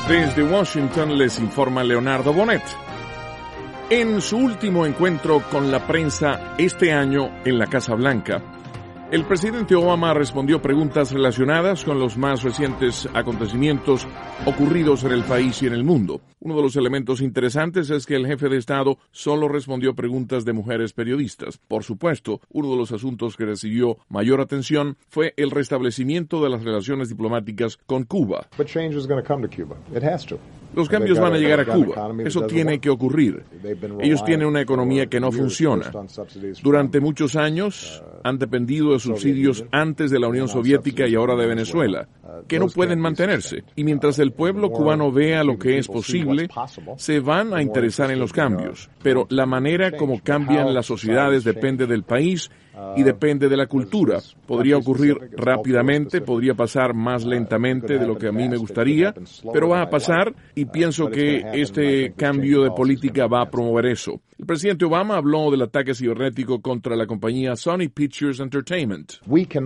Desde Washington les informa Leonardo Bonet. En su último encuentro con la prensa este año en la Casa Blanca, el presidente Obama respondió preguntas relacionadas con los más recientes acontecimientos ocurridos en el país y en el mundo. Uno de los elementos interesantes es que el jefe de Estado solo respondió preguntas de mujeres periodistas. Por supuesto, uno de los asuntos que recibió mayor atención fue el restablecimiento de las relaciones diplomáticas con Cuba. Los cambios van a llegar a Cuba. Eso tiene que ocurrir. Ellos tienen una economía que no funciona. Durante muchos años han dependido de subsidios antes de la Unión Soviética y ahora de Venezuela, que no pueden mantenerse. Y mientras el pueblo cubano vea lo que es posible, se van a interesar en los cambios. Pero la manera como cambian las sociedades depende del país y depende de la cultura. Podría ocurrir rápidamente, podría pasar más lentamente de lo que a mí me gustaría, pero va a pasar y pienso que este cambio de política va a promover eso. El presidente Obama habló del ataque cibernético contra la compañía Sony Pictures Entertainment.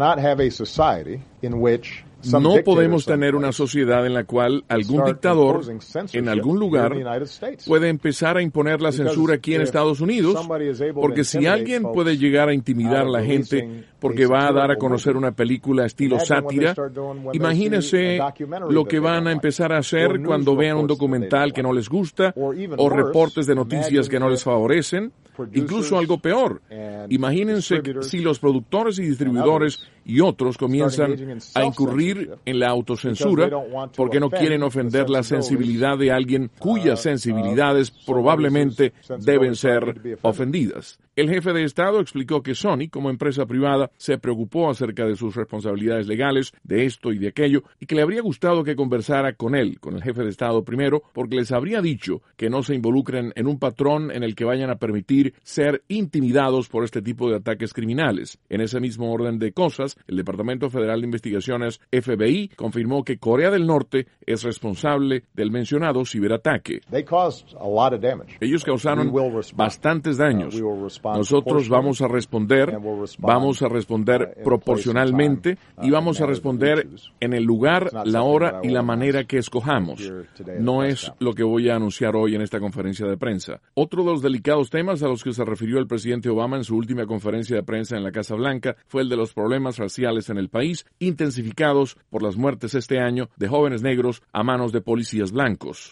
No podemos tener una sociedad en la cual algún dictador en algún lugar puede empezar a imponer la censura aquí en Estados Unidos, porque si alguien puede llegar a intimidar a la gente porque va a dar a conocer una película estilo sátira, imagínense lo que van a empezar a hacer cuando vean un documental que no les gusta o reportes de noticias que no les favorecen. Incluso algo peor. Imagínense si los productores y distribuidores y otros comienzan a incurrir en la autocensura porque no quieren ofender la sensibilidad de alguien cuyas sensibilidades probablemente deben ser ofendidas. El jefe de Estado explicó que Sony, como empresa privada, se preocupó acerca de sus responsabilidades legales, de esto y de aquello, y que le habría gustado que conversara con él, con el jefe de Estado primero, porque les habría dicho que no se involucren en un patrón en el que vayan a permitir ser intimidados por este tipo de ataques criminales. En ese mismo orden de cosas, el Departamento Federal de Investigaciones, FBI, confirmó que Corea del Norte es responsable del mencionado ciberataque. Ellos causaron bastantes daños. Nosotros vamos a responder proporcionalmente y vamos a responder en el lugar, la hora y la manera que escojamos. No es lo que voy a anunciar hoy en esta conferencia de prensa. Otro de los delicados temas a los que se refirió el presidente Obama en su última conferencia de prensa en la Casa Blanca fue el de los problemas raciales en el país, intensificados por las muertes este año de jóvenes negros a manos de policías blancos.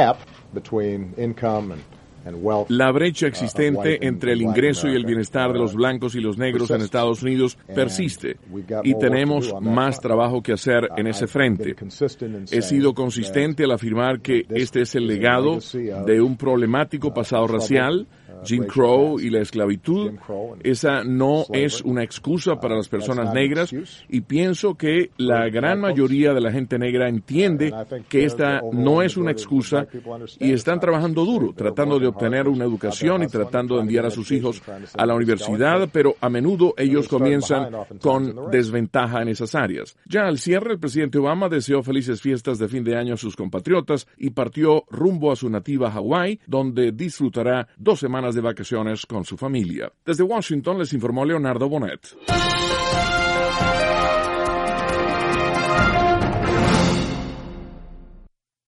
La brecha existente entre el ingreso y el bienestar de los blancos y los negros en Estados Unidos persiste y tenemos más trabajo que hacer en ese frente. He sido consistente al afirmar que este es el legado de un problemático pasado racial, Jim Crow y la esclavitud. Esa no es una excusa para las personas negras y pienso que la gran mayoría de la gente negra entiende que esta no es una excusa y están trabajando duro, tratando de obtener una educación y tratando de enviar a sus hijos a la universidad, pero a menudo ellos comienzan con desventaja en esas áreas. Ya al cierre, el presidente Obama deseó felices fiestas de fin de año a sus compatriotas y partió rumbo a su nativa Hawái, donde disfrutará 2 semanas de vacaciones con su familia. Desde Washington les informó Leonardo Bonet.